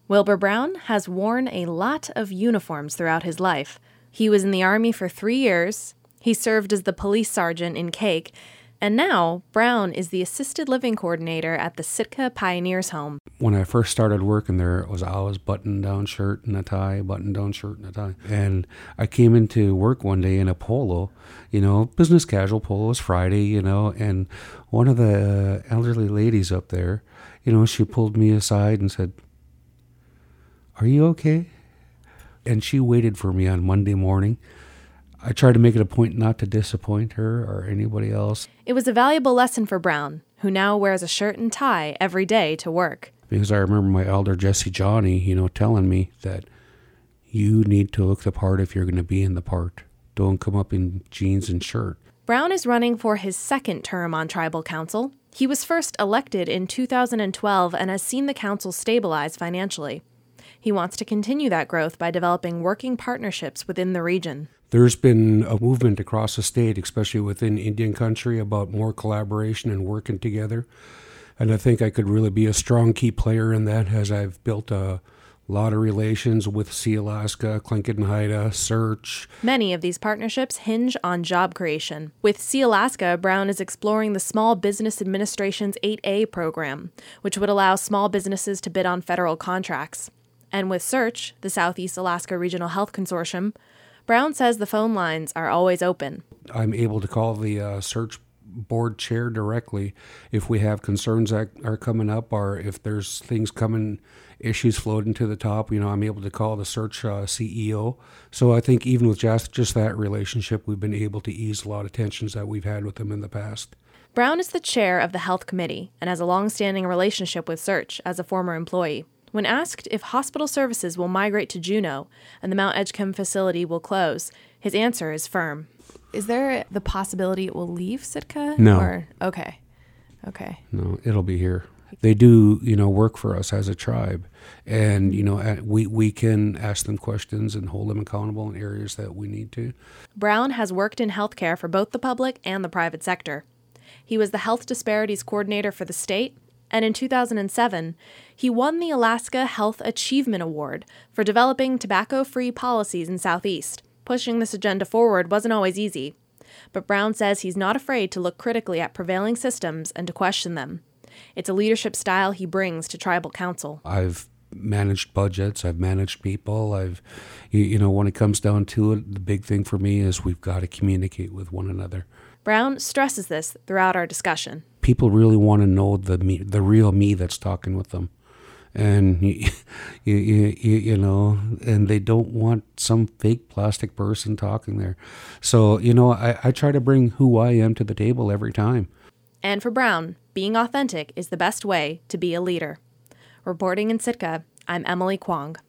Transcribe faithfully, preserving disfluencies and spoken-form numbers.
Wilbur Brown has worn a lot of uniforms throughout his life. He was in the Army for three years, he served as the police sergeant in Cake, and now Brown is the assisted living coordinator at the Sitka Pioneers Home. When I first started working there, it was always button-down shirt and a tie, button-down shirt and a tie. And I came into work one day in a polo, you know, business casual polo. It was Friday, you know, and one of the elderly ladies up there, you know, she pulled me aside and said, "Are you okay?" And she waited for me on Monday morning. I tried to make it a point not to disappoint her or anybody else. It was a valuable lesson for Brown, who now wears a shirt and tie every day to work. Because I remember my elder Jesse Johnny, you know, telling me that you need to look the part if you're going to be in the part. Don't come up in jeans and shirt. Brown is running for his second term on Tribal Council. He was first elected in two thousand twelve and has seen the council stabilize financially. He wants to continue that growth by developing working partnerships within the region. There's been a movement across the state, especially within Indian country, about more collaboration and working together. And I think I could really be a strong key player in that, as I've built a lot of relations with Sealaska, Tlingit and Haida, Search. Many of these partnerships hinge on job creation. With Sealaska, Brown is exploring the Small Business Administration's eight A program, which would allow small businesses to bid on federal contracts. And with Search, the Southeast Alaska Regional Health Consortium, Brown says the phone lines are always open. I'm able to call the uh, Search board chair directly if we have concerns that are coming up, or if there's things coming, issues floating to the top. You know, I'm able to call the Search uh, C E O. So I think even with just, just that relationship, we've been able to ease a lot of tensions that we've had with them in the past. Brown is the chair of the Health Committee and has a long-standing relationship with Search as a former employee. When asked if hospital services will migrate to Juneau and the Mount Edgecombe facility will close, his answer is firm. Is there the possibility it will leave Sitka? No. Or, okay. Okay. No, it'll be here. They do, you know, work for us as a tribe. And, you know, we, we can ask them questions and hold them accountable in areas that we need to. Brown has worked in healthcare for both the public and the private sector. He was the Health Disparities Coordinator for the state, and in two thousand seven, he won the Alaska Health Achievement Award for developing tobacco-free policies in Southeast. Pushing this agenda forward wasn't always easy, but Brown says he's not afraid to look critically at prevailing systems and to question them. It's a leadership style he brings to Tribal Council. I've managed budgets, I've managed people, I've, you, you know, when it comes down to it, the big thing for me is we've got to communicate with one another. Brown stresses this throughout our discussion. People really want to know the me, the real me that's talking with them. And, you, you, you, you know, and they don't want some fake plastic person talking there. So, you know, I, I try to bring who I am to the table every time. And for Brown, being authentic is the best way to be a leader. Reporting in Sitka, I'm Emily Kwong.